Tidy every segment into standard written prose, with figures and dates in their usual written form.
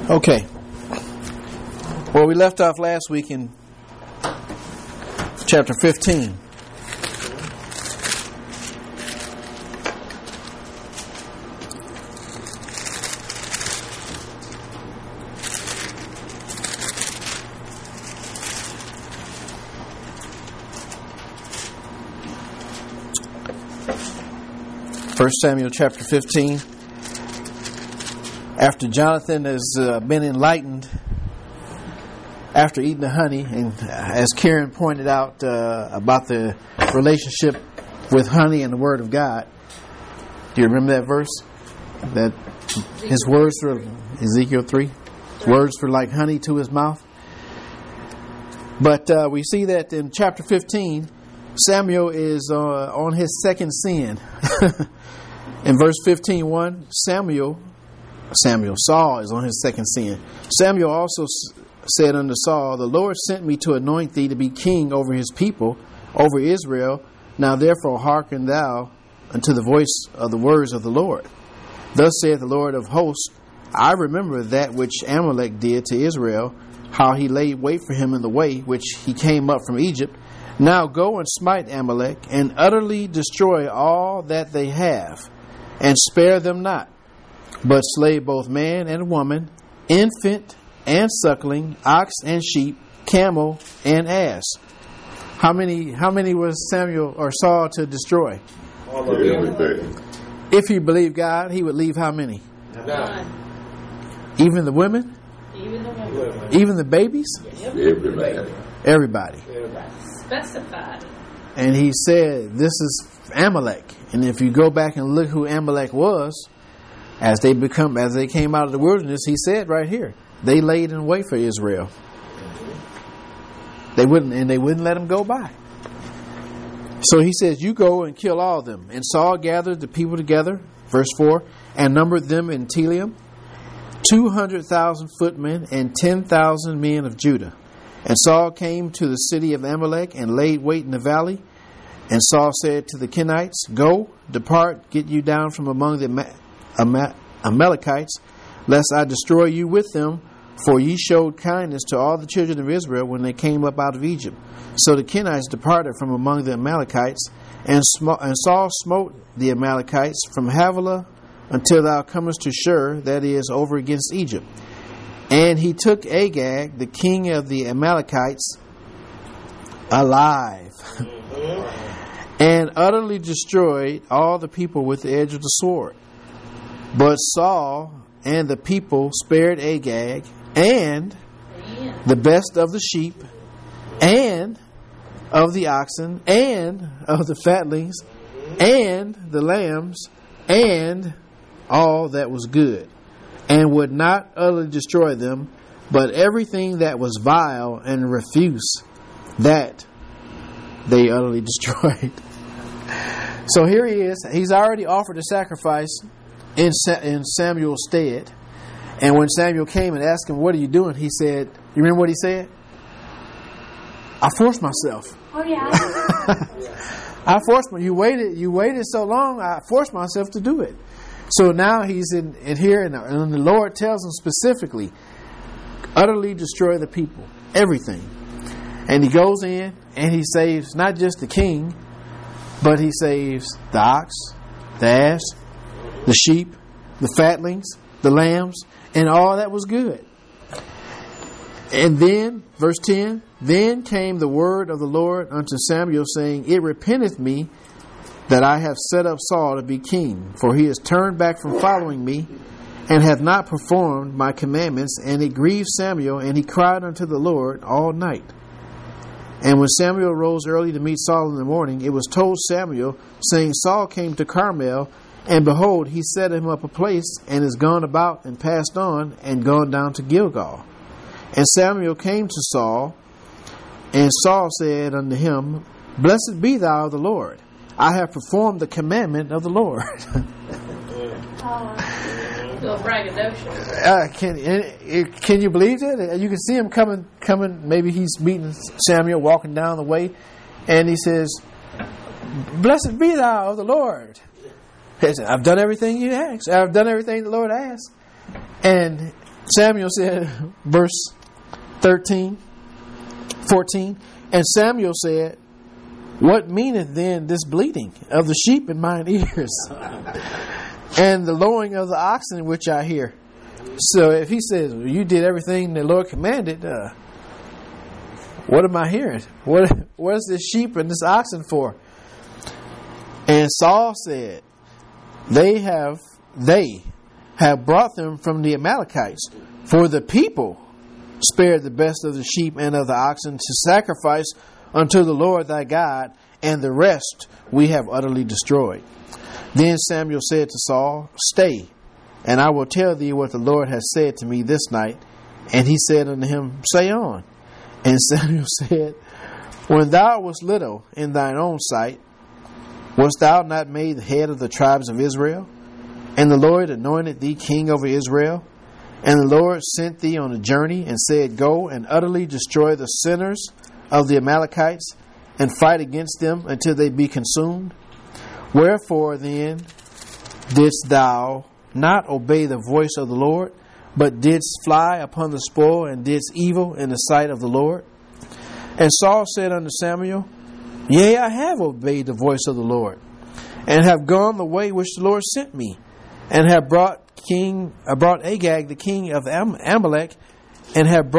Okay. Well, we left off last week in chapter 15. First Samuel chapter 15. After Jonathan has been enlightened after eating the honey, and as Karen pointed out about the relationship with honey and the Word of God. Do you remember that verse? That his words were, Ezekiel 3, his words were like honey to his mouth. But we see that in chapter 15, Samuel is on his second sin. In verse 15:1, Saul is on his second sin. Samuel also said unto Saul, The Lord sent me to anoint thee to be king over his people, over Israel. Now therefore hearken thou unto the voice of the words of the Lord. Thus saith the Lord of hosts, I remember that which Amalek did to Israel, how he laid wait for him in the way which he came up from Egypt. Now go and smite Amalek, and utterly destroy all that they have, and spare them not, but slay both man and woman, infant and suckling, ox and sheep, camel and ass. How many was Samuel or Saul to destroy? All of everything. If he believed God, he would leave how many? None. Even the women? Even the women. Even the babies? Everybody. Everybody. Specified. And he said, this is Amalek. And if you go back and look who Amalek was, as they came out of the wilderness, he said right here, they laid in wait for Israel. They wouldn't let him go by. So he says, you go and kill all of them. And Saul gathered the people together, verse 4, and numbered them in Telaim, 200,000 footmen and 10,000 men of Judah. And Saul came to the city of Amalek and laid wait in the valley. And Saul said to the Kenites, Go, depart, get you down from among the Amalekites, lest I destroy you with them, for ye showed kindness to all the children of Israel when they came up out of Egypt. So the Kenites departed from among the Amalekites, and Saul smote the Amalekites from Havilah until thou comest to Shur, that is, over against Egypt. And he took Agag, the king of the Amalekites, alive, and utterly destroyed all the people with the edge of the sword. But Saul and the people spared Agag, and the best of the sheep, and of the oxen, and of the fatlings, and the lambs, and all that was good, and would not utterly destroy them, but everything that was vile and refuse, that they utterly destroyed. So here he is. He's already offered a sacrifice in Samuel's stead. And when Samuel came and asked him, what are you doing? He said, you remember what he said? I forced myself. Oh, yeah. I forced you waited so long, I forced myself to do it. So now he's in here, and the Lord tells him specifically, utterly destroy the people, everything. And he goes in and he saves not just the king, but he saves the ox, the ass, the sheep, the fatlings, the lambs, and all that was good. And then, verse 10, then came the word of the Lord unto Samuel, saying, It repenteth me that I have set up Saul to be king, for he has turned back from following me, and hath not performed my commandments. And it grieved Samuel, and he cried unto the Lord all night. And when Samuel rose early to meet Saul in the morning, it was told Samuel, saying, Saul came to Carmel, and behold, he set him up a place, and is gone about, and passed on, and gone down to Gilgal. And Samuel came to Saul, and Saul said unto him, Blessed be thou of the Lord. I have performed the commandment of the Lord. Little braggadocio. Can you believe that? You can see him coming. Maybe he's meeting Samuel walking down the way, and he says, Blessed be thou of the Lord. He said, I've done everything you asked. I've done everything the Lord asked. And Samuel said, verse 14, and Samuel said, what meaneth then this bleating of the sheep in mine ears, and the lowing of the oxen which I hear? So if he says, well, you did everything the Lord commanded, what am I hearing? What is this sheep and this oxen for? And Saul said, they have brought them from the Amalekites, for the people spared the best of the sheep and of the oxen to sacrifice unto the Lord thy God, and the rest we have utterly destroyed. Then Samuel said to Saul, stay, and I will tell thee what the Lord has said to me this night. And he said unto him, say on. And Samuel said, when thou wast little in thine own sight, wast thou not made the head of the tribes of Israel? And the Lord anointed thee king over Israel. And the Lord sent thee on a journey and said, go and utterly destroy the sinners of the Amalekites, and fight against them until they be consumed. Wherefore then didst thou not obey the voice of the Lord, but didst fly upon the spoil, and didst evil in the sight of the Lord? And Saul said unto Samuel, yea, I have obeyed the voice of the Lord, and have gone the way which the Lord sent me, and have brought Agag the king of Amalek, and have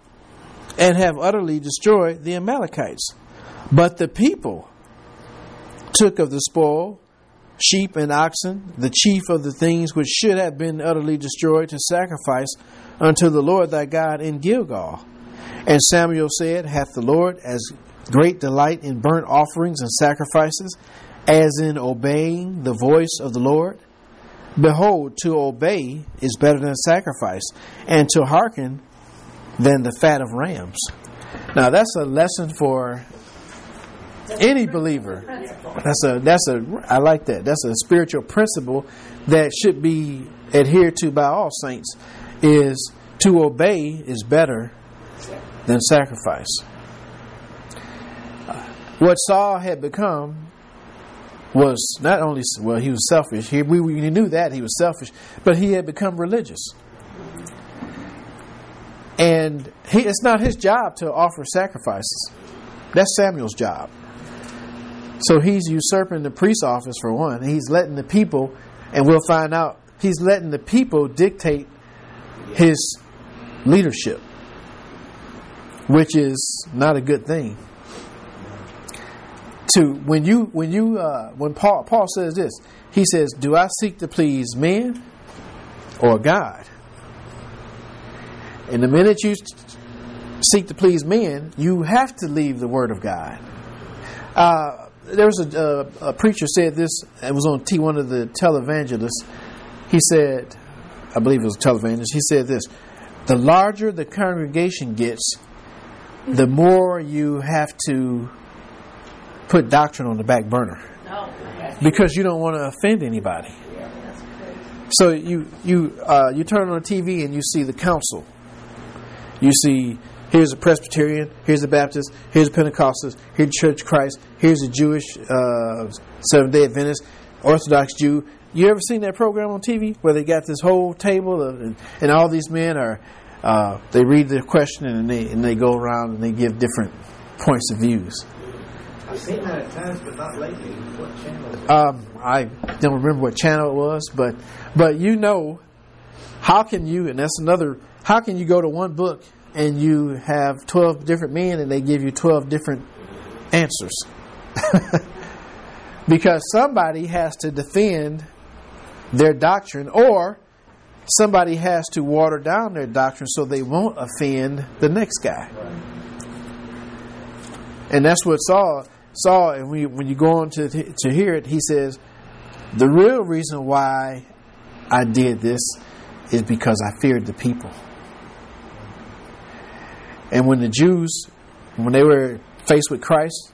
utterly destroyed the Amalekites. But the people took of the spoil sheep and oxen, the chief of the things which should have been utterly destroyed, to sacrifice unto the Lord thy God in Gilgal. And Samuel said, hath the Lord as great delight in burnt offerings and sacrifices as in obeying the voice of the Lord? Behold, to obey is better than sacrifice, and to hearken than the fat of rams. Now that's a lesson for any believer. I like that. That's a spiritual principle that should be adhered to by all saints. Is to obey is better than sacrifice. What Saul had become was not only, well, he was selfish. We knew that he was selfish, but he had become religious. And it's not his job to offer sacrifices. That's Samuel's job. So he's usurping the priest's office for one. He's letting the people, and we'll find out, he's letting the people dictate his leadership, which is not a good thing. When Paul says this, he says, do I seek to please men or God? And the minute you seek to please men, you have to leave the Word of God. There was a preacher said this. It was on one of the televangelists. He said, I believe it was a televangelist. He said this: the larger the congregation gets, the more you have to put doctrine on the back burner, because you don't want to offend anybody. So you turn on the TV and you see the council. You see, here's a Presbyterian, here's a Baptist, here's a Pentecostal, here's Church of Christ, here's a Jewish Seventh-day Adventist, Orthodox Jew. You ever seen that program on TV where they got this whole table and all these men are they read the question and they go around and they give different points of views. I've seen that at times, but not lately. What channel is it? I don't remember what channel it was, but you know, how can you go to one book and you have 12 different men and they give you 12 different answers? Because somebody has to defend their doctrine, or somebody has to water down their doctrine so they won't offend the next guy. And that's what Saul, and when you go on to hear it, he says, the real reason why I did this is because I feared the people. And when the Jews, when they were faced with Christ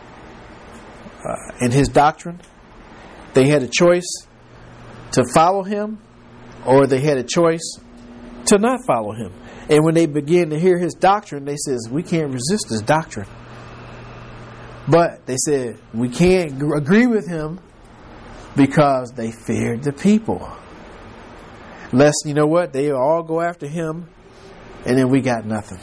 and his doctrine, they had a choice to follow him, or they had a choice to not follow him. And when they began to hear his doctrine, they says, we can't resist his doctrine. But they said, we can't agree with him because they feared the people. lest, you know what, they all go after him, and then we got nothing.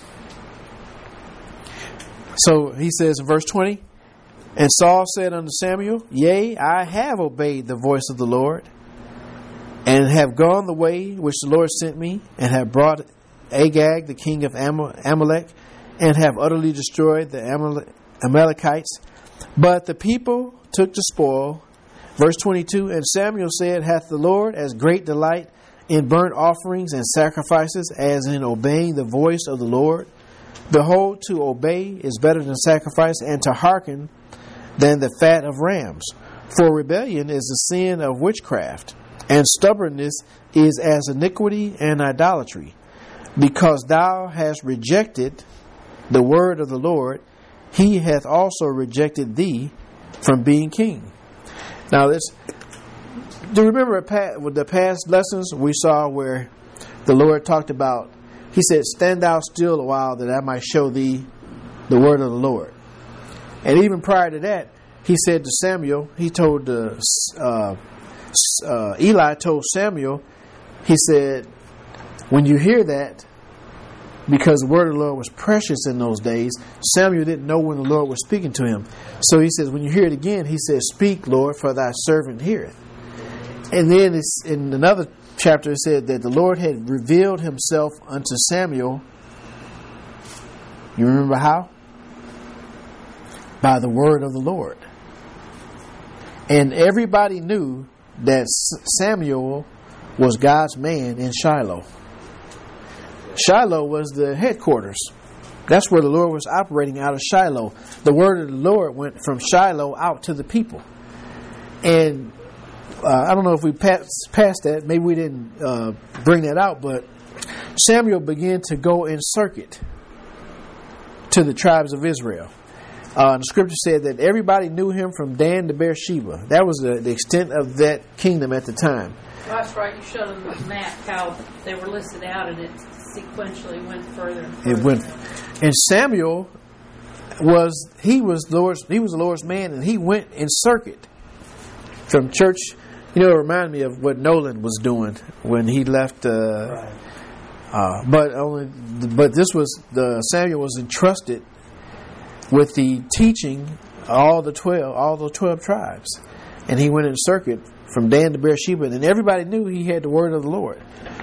So he says in verse 20, and Saul said unto Samuel, Yea, I have obeyed the voice of the Lord, and have gone the way which the Lord sent me, and have brought Agag, the king of Amalek, and have utterly destroyed the Amalekites. But the people took the spoil. Verse 22, and Samuel said, Hath the Lord as great delight in burnt offerings and sacrifices as in obeying the voice of the Lord? Behold, to obey is better than sacrifice, and to hearken than the fat of rams. For rebellion is the sin of witchcraft, and stubbornness is as iniquity and idolatry. Because thou hast rejected the word of the Lord, he hath also rejected thee from being king. Now, do you remember with the past lessons we saw where the Lord talked about, he said, stand thou still a while that I might show thee the word of the Lord. And even prior to that, he said to Samuel, he told Eli told Samuel, he said, when you hear that, because the word of the Lord was precious in those days, Samuel didn't know when the Lord was speaking to him. So he says, when you hear it again, he says, speak, Lord, for thy servant heareth. And then it's in another chapter it said that the Lord had revealed himself unto Samuel. You remember how? By the word of the Lord. And everybody knew that Samuel was God's man in Shiloh. Shiloh was the headquarters. That's where the Lord was operating out of Shiloh. The word of the Lord went from Shiloh out to the people. And I don't know if we passed that. Maybe we didn't bring that out. But Samuel began to go in circuit to the tribes of Israel. The scripture said that everybody knew him from Dan to Beersheba. That was the extent of that kingdom at the time. That's right. You showed them the map how they were listed out, and it sequentially went further and further. It went, and Samuel was the Lord's man, and he went in circuit from church. You know, it reminded me of what Nolan was doing when he left. But this was Samuel was entrusted with the teaching all the 12 tribes, and he went in circuit from Dan to Beersheba, and everybody knew he had the word of the Lord.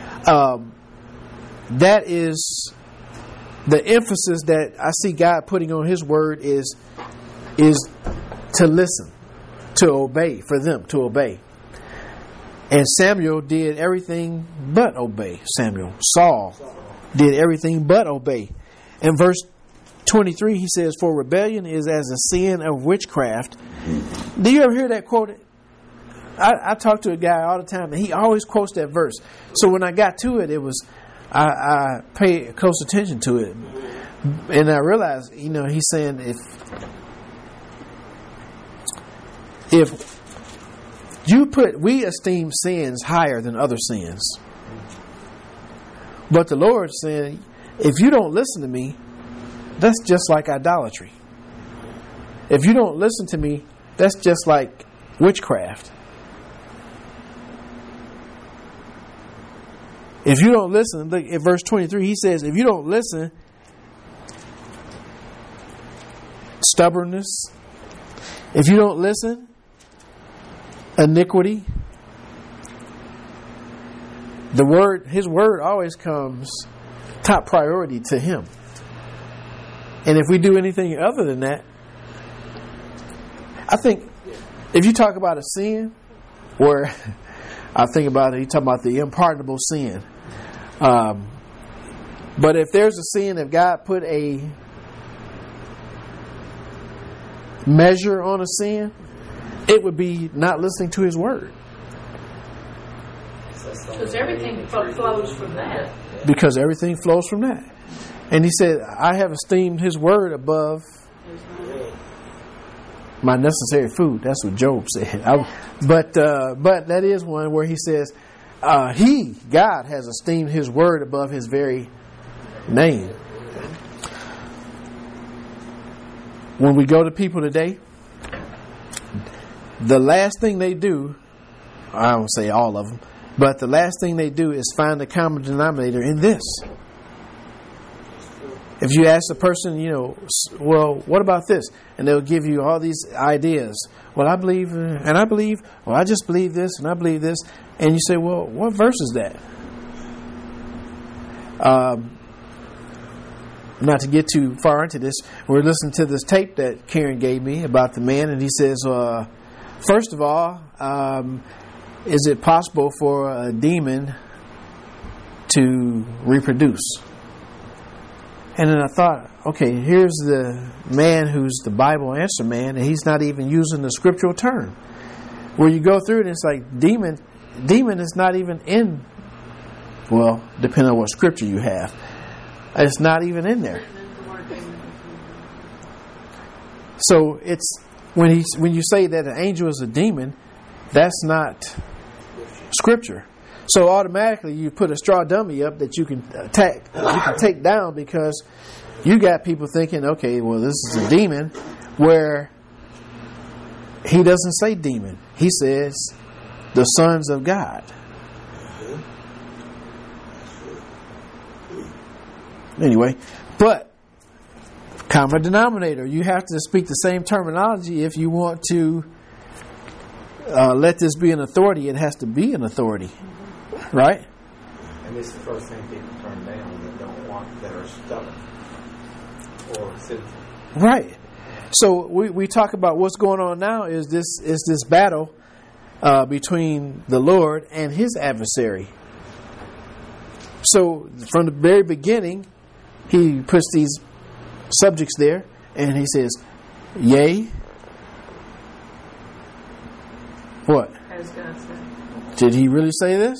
That is the emphasis that I see God putting on his word is to listen, to obey, for them to obey. And Samuel did everything but obey. Saul did everything but obey. In verse 23 he says, for rebellion is as a sin of witchcraft. Do you ever hear that quoted? I talk to a guy all the time, and he always quotes that verse. So when I got to it, I pay close attention to it, and I realized, he's saying if we esteem sins higher than other sins, but the Lord's saying, if you don't listen to me, that's just like idolatry. If you don't listen to me, that's just like witchcraft. If you don't listen, look at verse 23, he says, if you don't listen, stubbornness. If you don't listen, iniquity. His word always comes top priority to him. And if we do anything other than that, I think if you talk about a sin, where I think about it, you talk about the unpardonable sin. But if there's a sin, if God put a measure on a sin, it would be not listening to his word. Because everything flows from that. Because everything flows from that. And he said, I have esteemed his word above my necessary food. That's what Job said. But that is one where he says, God has esteemed his word above his very name. When we go to people today, the last thing they do, I don't say all of them, But the last thing they do is find the common denominator in this. If you ask a person, well, what about this? And they'll give you all these ideas. Well, I believe, and I believe, well, I just believe this, and I believe this. And you say, well, what verse is that? Not to get too far into this, we're listening to this tape that Karen gave me about the man, and he says, first of all, is it possible for a demon to reproduce? And then I thought, okay, here's the man who's the Bible answer man, and he's not even using the scriptural term. Where you go through it, it's like demon is not even in, well, depending on what scripture you have. It's not even in there. So it's when you say that an angel is a demon, that's not scripture. So automatically you put a straw dummy up that you can take down, because you got people thinking, okay, well, this is a demon, where he doesn't say demon. He says the sons of God. Anyway, but common denominator, you have to speak the same terminology if you want to let this be an authority. It has to be an authority, right? And this is the first thing people turn down that don't want, that are stubborn or sinful. Right. So we talk about what's going on now is this battle between the Lord and his adversary. So from the very beginning, he puts these subjects there, and he says, yea. What? As God said. Did he really say this?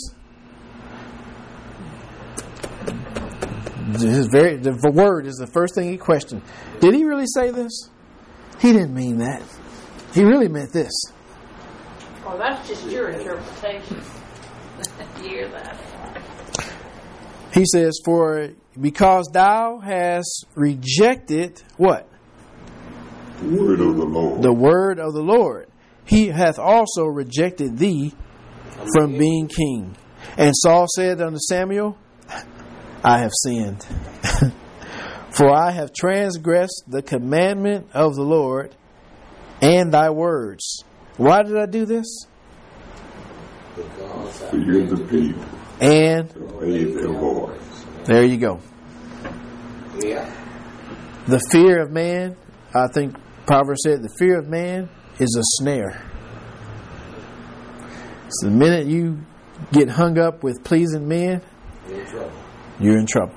The word is the first thing he questioned. Did he really say this? He didn't mean that. He really meant this. Oh, that's just your interpretation. You hear that? He says, for because thou hast rejected what? The word of the Lord. The word of the Lord. He hath also rejected thee from being king. And Saul said unto Samuel, I have sinned. For I have transgressed the commandment of the Lord and thy words. Why did I do this? Fear the people. And Obey their voice. there you go. Yeah. The fear of man, I think Proverbs said, the fear of man is a snare. So the minute you get hung up with pleasing men, you're in trouble.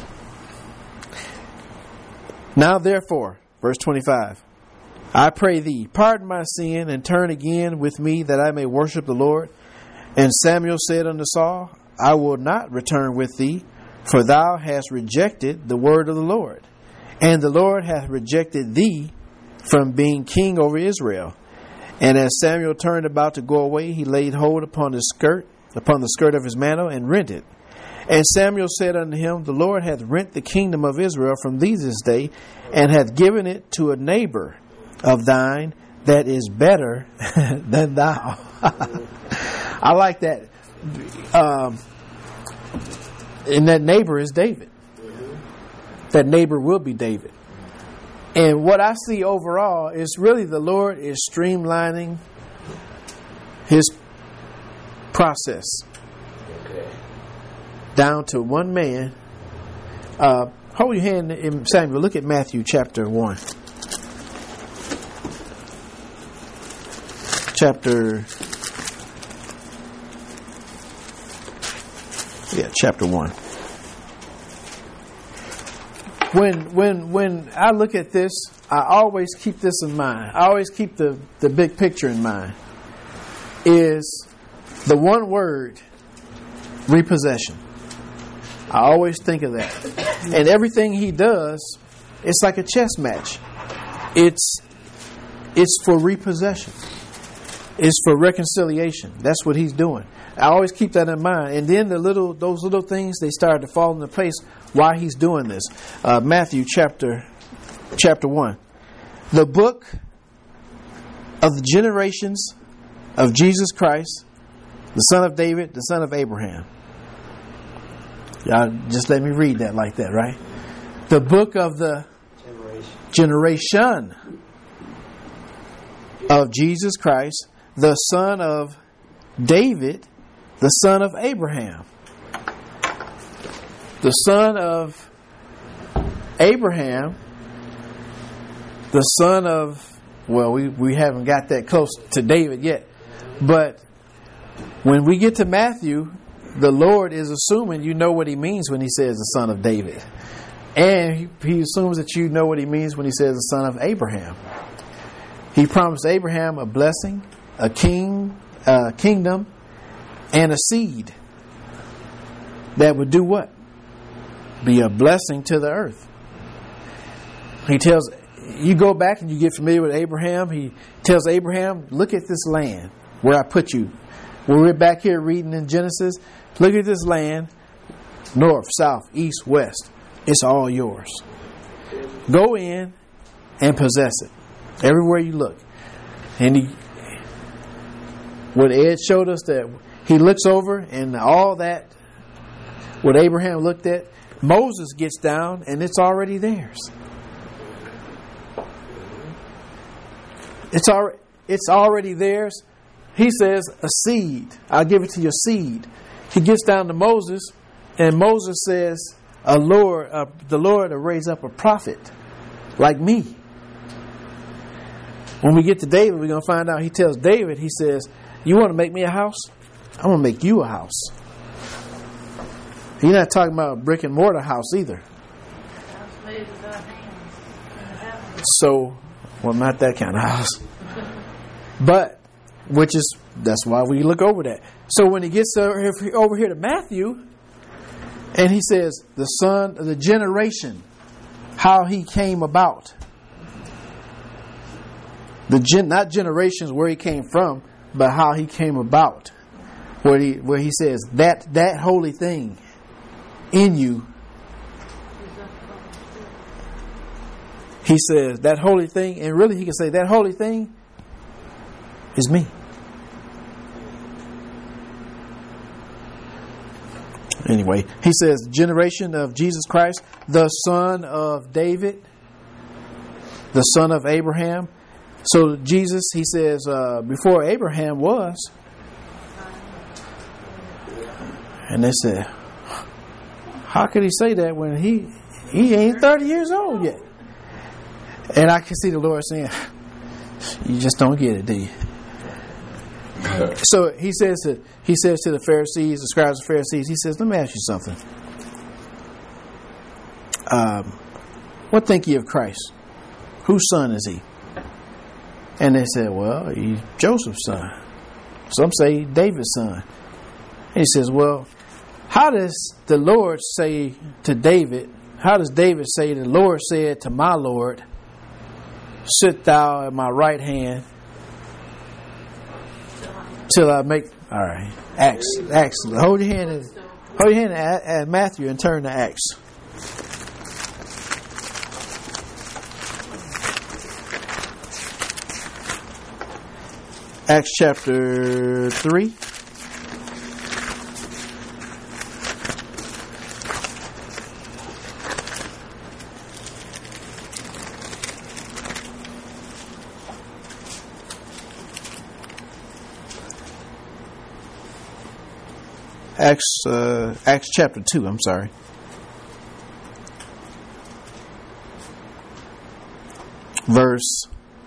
Now therefore, verse 25, I pray thee, pardon my sin, and turn again with me, that I may worship the Lord. And Samuel said unto Saul, I will not return with thee, for thou hast rejected the word of the Lord, and the Lord hath rejected thee from being king over Israel. And as Samuel turned about to go away, he laid hold upon the skirt of his mantle, and rent it. And Samuel said unto him, the Lord hath rent the kingdom of Israel from thee this day, and hath given it to a neighbor of thine that is better than thou. I like that. And that neighbor is David. That neighbor will be David. And what I see overall is really the Lord is streamlining his process down to one man. Hold your hand in Samuel. Look at Matthew chapter 1. Chapter 1. When I look at this, I always keep this in mind. I always keep the big picture in mind. Is the one word repossession. I always think of that. And everything he does, it's like a chess match. It's for repossession. It's for reconciliation. That's what he's doing. I always keep that in mind. And then those little things, they start to fall into place why he's doing this. Matthew chapter 1. The book of the generations of Jesus Christ, The son of David, the son of Abraham. Y'all just let me read that like that, right? The book of the generation of Jesus Christ, the son of David, the son of Abraham. The son of Abraham, the son of, well, we haven't got that close to David yet. But when we get to Matthew, the Lord is assuming you know what he means when he says the son of David. And he assumes that you know what he means when he says the son of Abraham. He promised Abraham a blessing, a kingdom, and a seed that would do what? Be a blessing to the earth. He tells, you go back and you get familiar with Abraham. He tells Abraham, look at this land where I put you. When we're back here reading in Genesis, look at this land, north, south, east, west. It's all yours. Go in and possess it. Everywhere you look. And what Ed showed us, that he looks over and all that, what Abraham looked at, Moses gets down and it's already theirs. It's already theirs. He says, a seed. I'll give it to your seed. He gets down to Moses, and Moses says, the Lord will raise up a prophet like me. When we get to David, we're going to find out. He tells David, he says, you want to make me a house? I'm going to make you a house. He's not talking about a brick and mortar house either. So, well, not that kind of house. But, that's why we look over that. So when he gets over here to Matthew, and he says, the son of the generation, how he came about. Not generations where he came from, but how he came about. Where he says, that holy thing in you. He says, that holy thing, and really he can say, that holy thing is me. Anyway, he says, generation of Jesus Christ, the son of David, the son of Abraham. So Jesus, he says, before Abraham was. And they said, how could he say that when he ain't 30 years old yet? And I can see the Lord saying, you just don't get it, do you? So he says to the Pharisees, the scribes and Pharisees, he says, let me ask you something. What think ye of Christ? Whose son is he? And they said, well, he's Joseph's son. Some say David's son. And he says, well, how does the Lord say to David, how does David say the Lord said to my Lord, sit thou at my right hand till I make. All right, Acts. Hold your hand at Matthew and turn to Acts. Acts chapter 3. Acts chapter 2, I'm sorry. Verse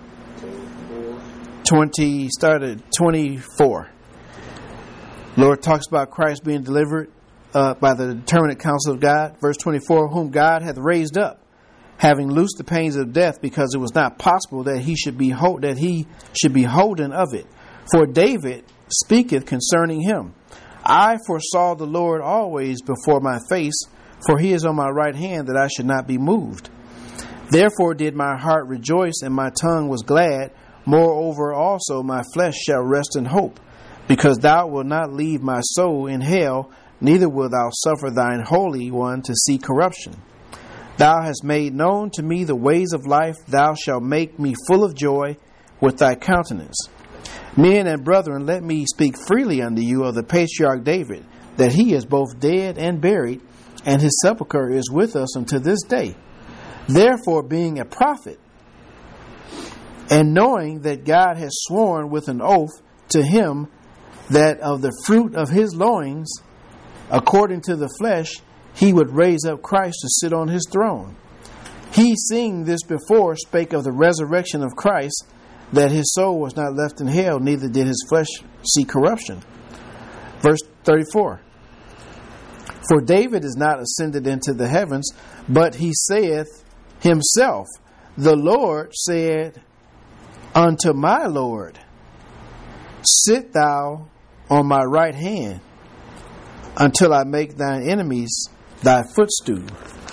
20, started 24. Lord talks about Christ being delivered by the determinate counsel of God. Verse 24, whom God hath raised up, having loosed the pains of death, because it was not possible that he should be holden of it. For David speaketh concerning him, I foresaw the Lord always before my face, for he is on my right hand, that I should not be moved. Therefore did my heart rejoice, and my tongue was glad. Moreover also my flesh shall rest in hope, because thou wilt not leave my soul in hell, neither wilt thou suffer thine Holy One to see corruption. Thou hast made known to me the ways of life. Thou shalt make me full of joy with thy countenance. Men and brethren, let me speak freely unto you of the patriarch David, that he is both dead and buried, and his sepulchre is with us unto this day. Therefore, being a prophet, and knowing that God has sworn with an oath to him that of the fruit of his loins, according to the flesh, he would raise up Christ to sit on his throne. He, seeing this before, spake of the resurrection of Christ, that his soul was not left in hell, neither did his flesh see corruption. Verse 34. For David is not ascended into the heavens, but he saith himself, the Lord said unto my Lord, sit thou on my right hand, until I make thine enemies thy footstool.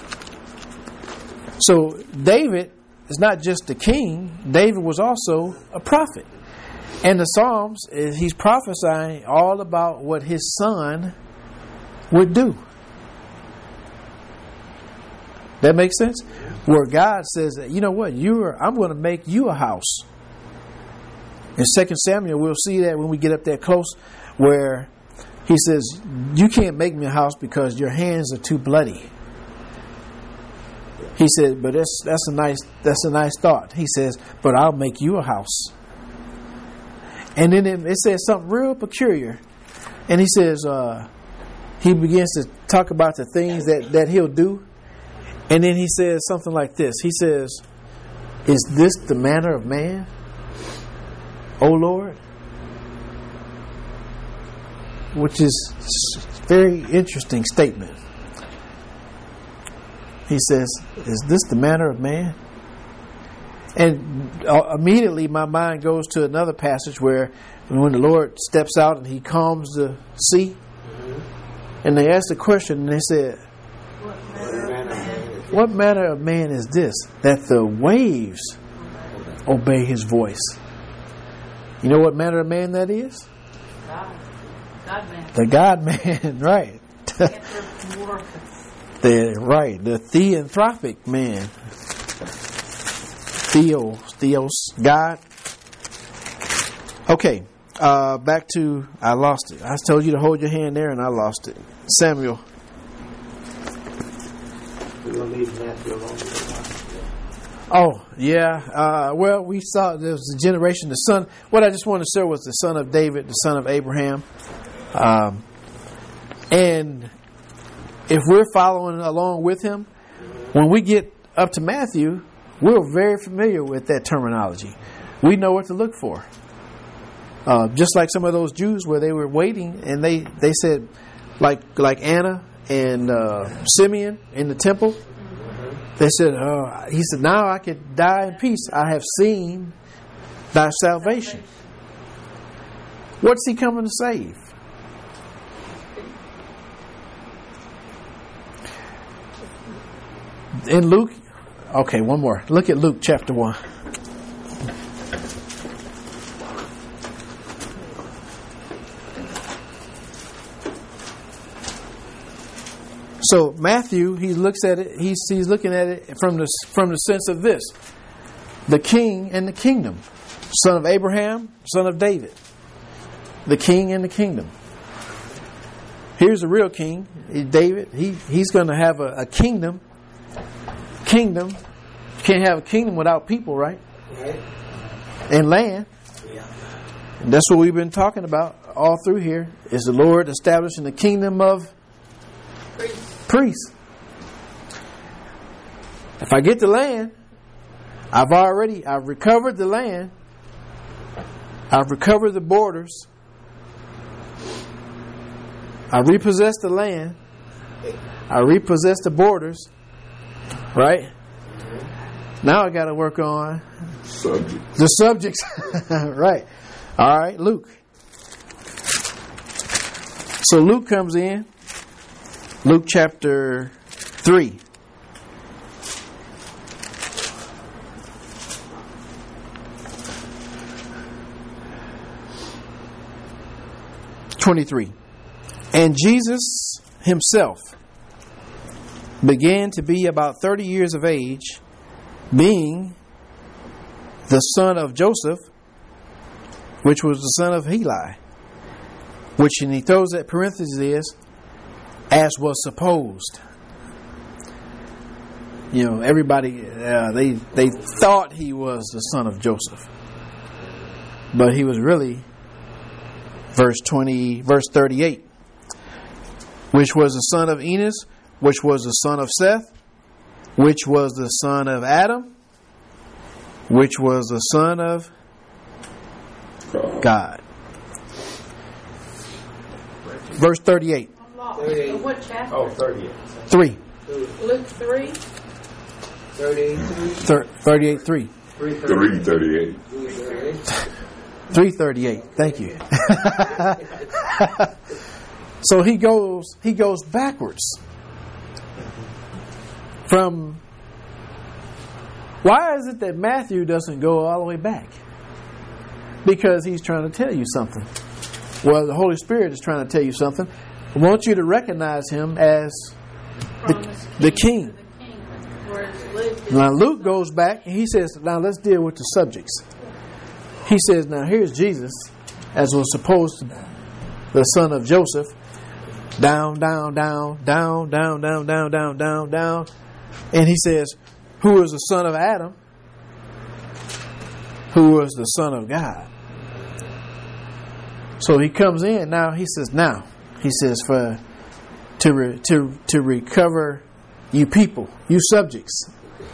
So David is not just a king. David was also a prophet. And the Psalms, he's prophesying all about what his son would do. That makes sense? Where God says, you know what, I'm going to make you a house. In 2 Samuel, we'll see that when we get up there close, where he says, you can't make me a house because your hands are too bloody. He said, but that's a nice thought. He says, but I'll make you a house. And then it says something real peculiar. And he says, he begins to talk about the things that he'll do. And then he says something like this. He says, is this the manner of man, O Lord? Which is a very interesting statement. He says, is this the manner of man? And immediately my mind goes to another passage where when the Lord steps out and he calms the sea, and they asked the question, and they said, what manner of man is this, that the waves obey his voice? You know what manner of man that is? God-man. The God-man, right. The theanthropic man. Theos, God. Okay, back to, I lost it. I told you to hold your hand there and I lost it. Samuel. We're going to leave Matthew alone. Oh, yeah. Well, we saw there was a generation, the son. What I just wanted to show was the son of David, the son of Abraham. And if we're following along with him, when we get up to Matthew, we're very familiar with that terminology. We know what to look for. Just like some of those Jews where they were waiting and they said, like Anna and Simeon in the temple, they said, he said, now I could die in peace. I have seen thy salvation. What's he coming to save? In Luke, okay, one more. Look at Luke chapter 1. So Matthew, he looks at it. He's looking at it from the sense of this: the king and the kingdom, son of Abraham, son of David, the king and the kingdom. Here's the real king, David. He's going to have a kingdom. Kingdom, you can't have a kingdom without people, right? And land. And that's what we've been talking about all through here. Is the Lord establishing the kingdom of priests. If I get the land, I've recovered the land. I've recovered the borders. I repossessed the land. I repossessed the borders. Right? Now I got to work on the subjects. Right. All right, Luke. So Luke comes in. Luke chapter 3. And Jesus himself began to be about 30 years of age, being the son of Joseph, which was the son of Heli, which, and he throws that parenthesis is, as was supposed. You know, everybody, they thought he was the son of Joseph. But he was really, verse 38, which was the son of Enos, which was the son of Seth, which was the son of Adam, which was the son of God. Verse 38. I'm lost. 38. What chapter? Oh, 38. 3. Luke 3. 38. 38, 3. 338. 338. Thank you. So he goes backwards from. Why is it that Matthew doesn't go all the way back? Because he's trying to tell you something. Well, the Holy Spirit is trying to tell you something. I want you to recognize him as the king. Now Luke goes back and he says, now let's deal with the subjects. He says, now here's Jesus, as was supposed to be the son of Joseph, down, down, down, down, down, down, down, down, down, down. And he says, who was the son of Adam, who was the son of God. So he comes in now. He says, for to recover you people, you subjects,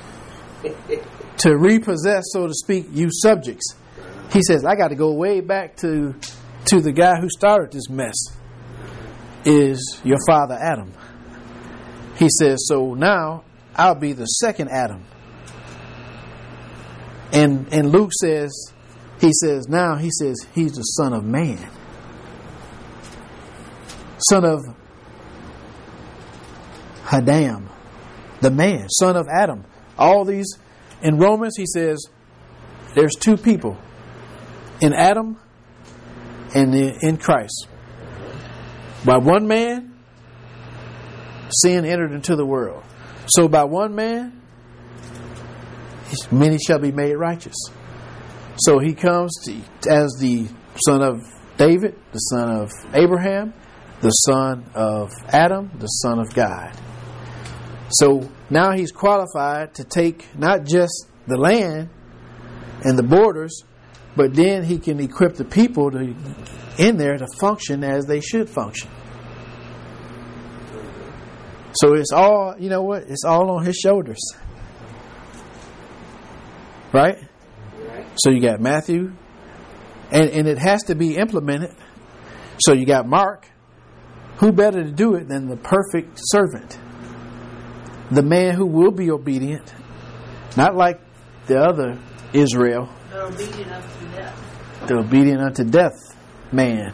to repossess, so to speak, you subjects. He says, I got to go way back to the guy who started this mess, is your father Adam. He says, so now I'll be the second Adam. And Luke says, he's the son of man. Son of Adam, the man, son of Adam. All these, in Romans, he says, there's two people, in Adam and in Christ. By one man, sin entered into the world. So by one man, many shall be made righteous. So he comes as the son of David, the son of Abraham, the son of Adam, the son of God. So now he's qualified to take not just the land and the borders, but then he can equip the people in there to function as they should function. So it's all, you know what? It's all on his shoulders. Right? So you got Matthew, and it has to be implemented. So you got Mark. Who better to do it than the perfect servant? The man who will be obedient, not like the other Israel. They're obedient unto death. The obedient unto death man.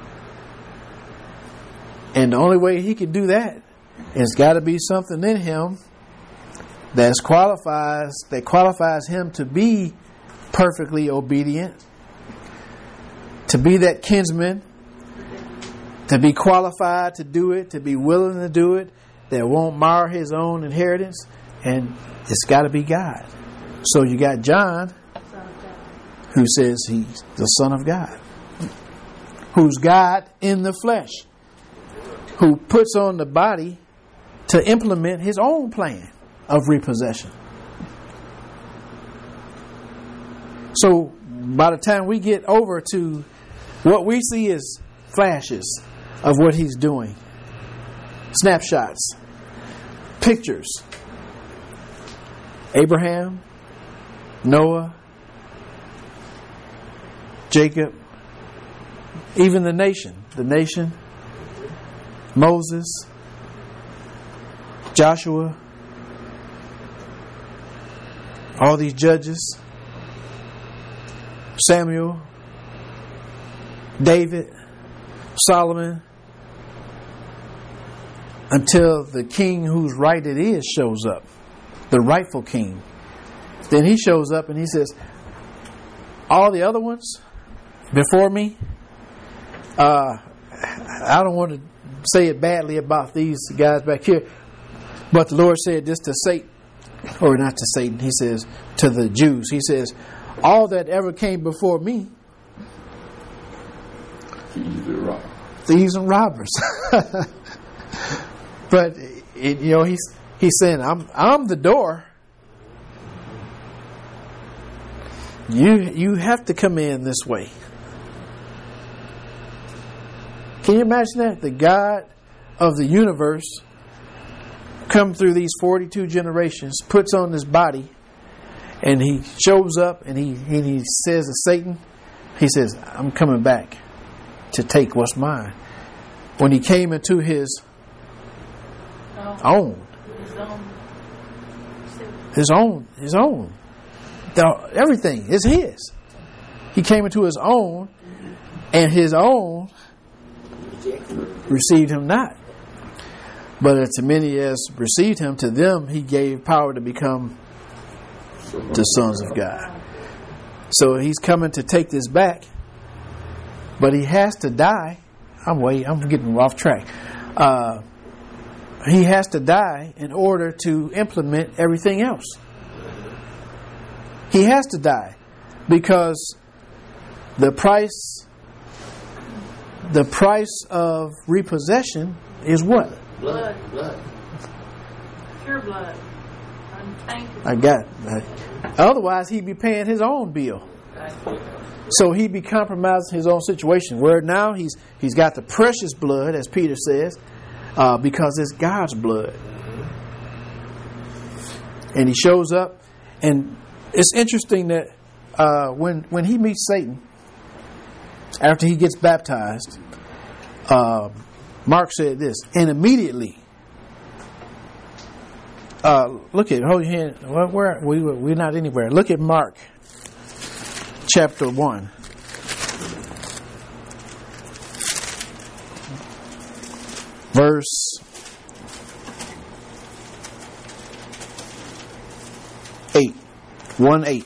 And the only way he can do that is got to be something in him that qualifies him to be perfectly obedient, to be that kinsman, to be qualified to do it, to be willing to do it, that won't mar his own inheritance, and it's got to be God. So you got John, who says he's the Son of God, who's God in the flesh, who puts on the body to implement his own plan of repossession. So by the time we get over to what we see as flashes of what he's doing, snapshots, pictures, Abraham, Noah, Jacob, even the nation, Moses, Joshua, all these judges, Samuel, David, Solomon, until the king whose right it is shows up, the rightful king. Then he shows up and he says, all the other ones before me, I don't want to say it badly about these guys back here, but the Lord said this to Satan, or not to Satan, he says to the Jews, he says, all that ever came before me Thieves and robbers. But he's saying, I'm the door. You have to come in this way. Can you imagine that? The God of the universe come through these 42 generations, puts on this body, and he shows up and he says to Satan, he says, I'm coming back to take what's mine. When he came into his own. Everything is his. He came into his own, and his own received him not. But to many as received him, to them he gave power to become the sons of God. So he's coming to take this back, but he has to die. I'm getting off track. He has to die in order to implement everything else. He has to die because the price of repossession is what? Blood. Pure blood. Untainted. I got it. Otherwise, he'd be paying his own bill. So he'd be compromising his own situation. Where now he's got the precious blood, as Peter says, because it's God's blood. And he shows up, and it's interesting that when he meets Satan, after he gets baptized, Mark said this, and immediately, look at, hold your hand, we're not anywhere. Look at Mark chapter 1. Verse 8. 1:8.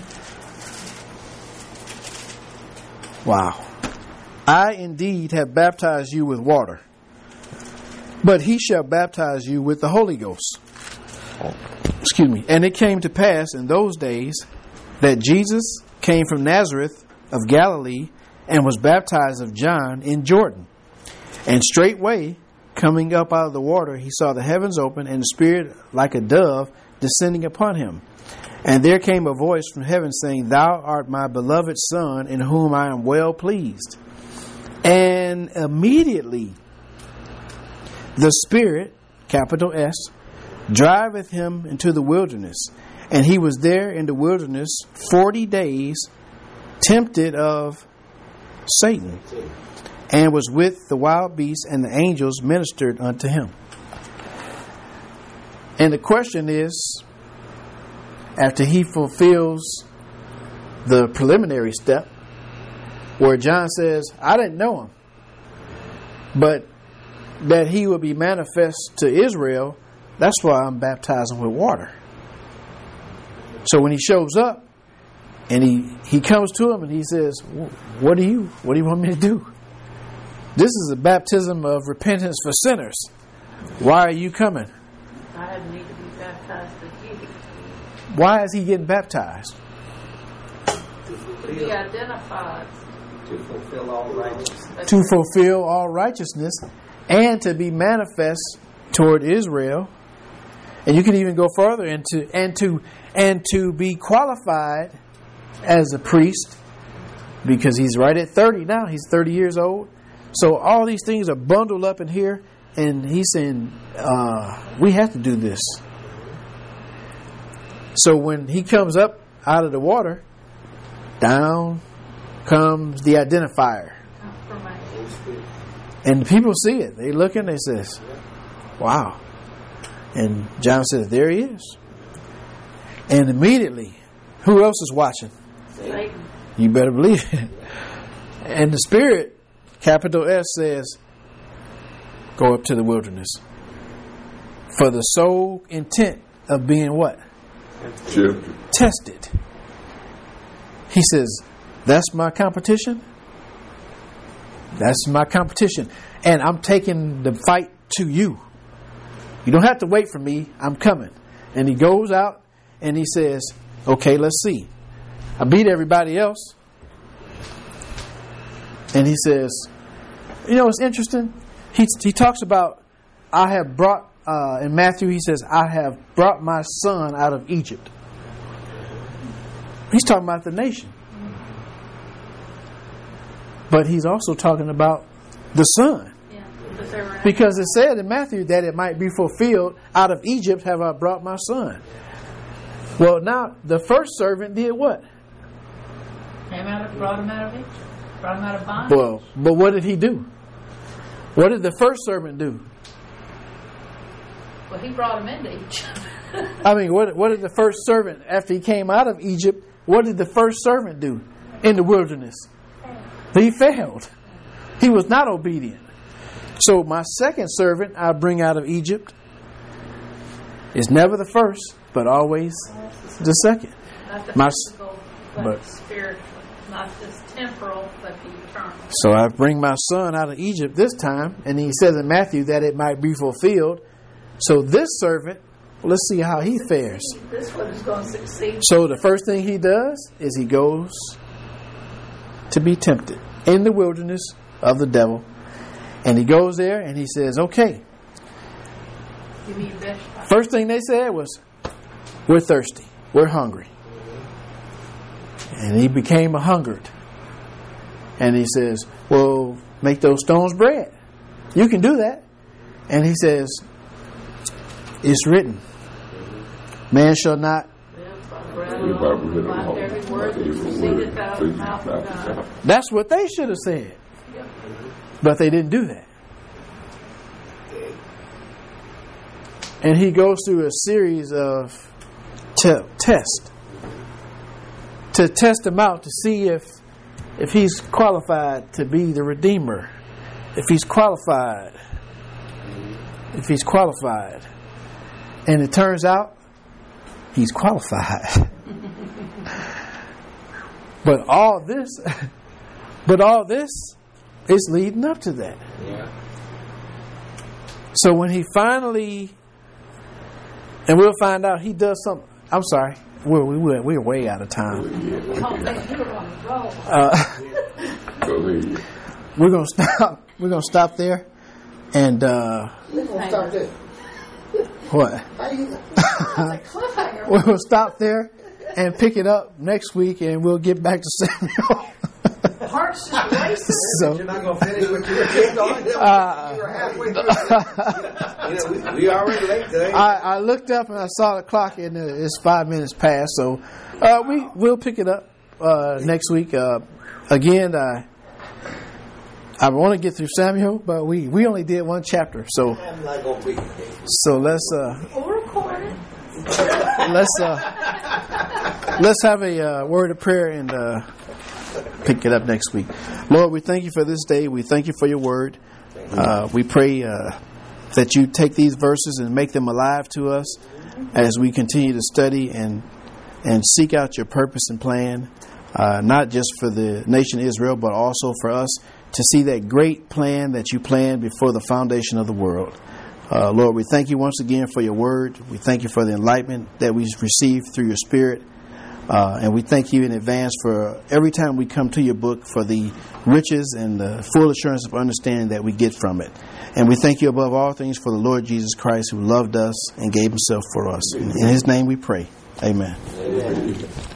Wow. I indeed have baptized you with water, but he shall baptize you with the Holy Ghost. Excuse me. And it came to pass in those days that Jesus came from Nazareth of Galilee and was baptized of John in Jordan. And straightway, coming up out of the water, he saw the heavens open and the Spirit like a dove descending upon him. And there came a voice from heaven saying, Thou art my beloved Son, in whom I am well pleased. And immediately the Spirit, capital S, driveth him into the wilderness. And he was there in the wilderness 40 days, tempted of Satan, and was with the wild beasts, and the angels ministered unto him. And the question is, after he fulfills the preliminary step, where John says, I didn't know him, but that he will be manifest to Israel, that's why I'm baptizing with water. So when he shows up, and he comes to him and he says, what do you want me to do? This is a baptism of repentance for sinners. Why are you coming? I need to be baptized with you. Why is he getting baptized? To be identified. To fulfill all righteousness. To fulfill all righteousness, and to be manifest toward Israel. And you can even go further and to be qualified as a priest, because he's right at 30 now. He's 30 years old. So all these things are bundled up in here, and he's saying, we have to do this. So when he comes up out of the water, down comes the identifier. And people see it. They look and they says, wow. And John says, there he is. And immediately, who else is watching? Satan. You better believe it. And the Spirit, capital S, says, go up to the wilderness. For the sole intent of being what? Tested. He says, that's my competition. That's my competition. And I'm taking the fight to you. You don't have to wait for me. I'm coming. And he goes out and he says, okay, let's see. I beat everybody else. And he says, you know, it's interesting. He talks about, I have brought, in Matthew, he says, I have brought my son out of Egypt. He's talking about the nation. But he's also talking about the son. Yeah, because it said in Matthew that it might be fulfilled, out of Egypt have I brought my son. Well, now, the first servant did what? Brought him out of Egypt. Brought him out of bondage. Well, but what did he do? What did the first servant do? Well, he brought him into Egypt. I mean, what did the first servant, after he came out of Egypt, what did the first servant do in the wilderness? He failed. He was not obedient. So my second servant I bring out of Egypt is never the first, but always the second. Not the physical, but spiritual. Not just temporal, but the eternal. So I bring my son out of Egypt this time, and he says in Matthew that it might be fulfilled. So this servant, let's see how he fares. This one is going to succeed. So the first thing he does is he goes to be tempted in the wilderness of the devil. And he goes there and he says, okay. Give me your best shot. First thing they said was, we're thirsty. We're hungry. And he became a hungered. And he says, well, make those stones bread. You can do that. And he says, it's written, man shall not. That's what they should have said. But they didn't do that. And he goes through a series of tests to test him out to see if he's qualified to be the Redeemer. If he's qualified. And it turns out he's qualified. But all this is leading up to that. Yeah. So when he finally, and we'll find out he does something. I'm sorry, we're way out of time. We're gonna stop. We're gonna stop there, and We're gonna start there. what? We're gonna stop there and pick it up next week, and we'll get back to Samuel. Heart's just racing. So, You're not gonna finish what you were getting on. You were halfway through. We already late today. I looked up and I saw the clock, and it's 5 minutes past. So we'll pick it up next week. Again, I want to get through Samuel, but we only did one chapter. So I'm not gonna be. so let's We'll record it. let's have a word of prayer and pick it up next week. Lord, we thank you for this day. We thank you for your word. We pray that you take these verses and make them alive to us as we continue to study and seek out your purpose and plan, not just for the nation of Israel, but also for us to see that great plan that you planned before the foundation of the world. Lord, we thank you once again for your word. We thank you for the enlightenment that we received through your spirit. And we thank you in advance for every time we come to your book for the riches and the full assurance of understanding that we get from it. And we thank you above all things for the Lord Jesus Christ, who loved us and gave himself for us. In his name we pray. Amen.